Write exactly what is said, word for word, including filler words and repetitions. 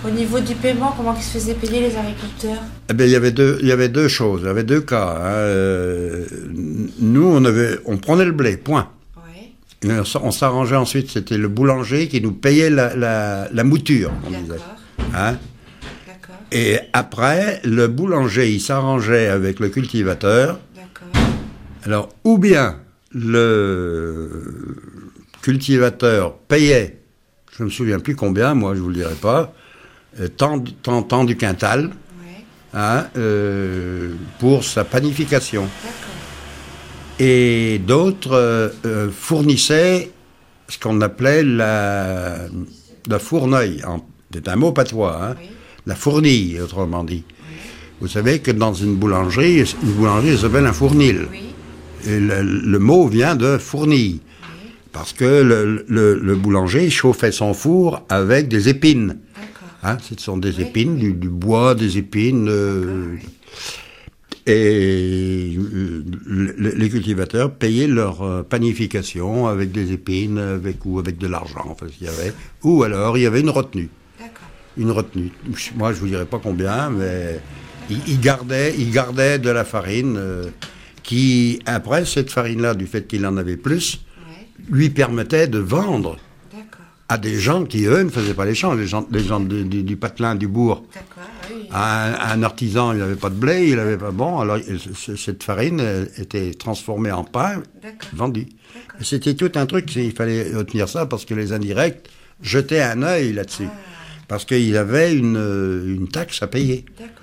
Au niveau du paiement, comment ils se faisaient payer les agriculteurs? Eh bien, il y avait deux, il y avait deux choses, il y avait deux cas. Hein. Euh, nous, on avait, on prenait le blé, point. Oui. Et on s'arrangeait ensuite, c'était le boulanger qui nous payait la, la, la mouture, on disait. Hein. D'accord. Et après, le boulanger, il s'arrangeait avec le cultivateur. D'accord. Alors, ou bien le cultivateur payait, je ne me souviens plus combien, moi je ne vous le dirai pas, euh, tant, tant, tant du quintal, Oui. hein, euh, pour sa panification. D'accord. Et d'autres euh, euh, fournissaient ce qu'on appelait la, la fourneuil. En, c'est un mot patois, hein, Oui. la fournille, autrement dit. Oui. Vous savez que dans une boulangerie, une boulangerie s'appelle un fournil. Oui. Et le, le mot vient de fournille. Oui. Parce que le, le, le boulanger chauffait son four avec des épines. D'accord. Hein, ce sont des Oui. épines, du, du bois, des épines. Euh, oui. Et euh, le, les cultivateurs payaient leur euh, panification avec des épines avec, ou avec de l'argent, enfin, qu'il y avait. Ou alors il y avait une retenue. D'accord. Une retenue. Moi, je ne vous dirai pas combien, mais ils il gardaient il gardait de la farine euh, qui, après, cette farine-là, du fait qu'il en avait plus, Oui. lui permettait de vendre D'accord. à des gens qui, eux, ne faisaient pas les champs, les gens, les gens du, du, du patelin, du bourg. D'accord. Oui. Un, un artisan, il n'avait pas de blé, il n'avait pas... Bon, alors cette farine était transformée en pain, D'accord. vendue. D'accord. Et c'était tout un truc, il fallait retenir ça, parce que les indirects jetaient un œil là-dessus. Ah. Parce qu'il avait une, une taxe à payer. D'accord.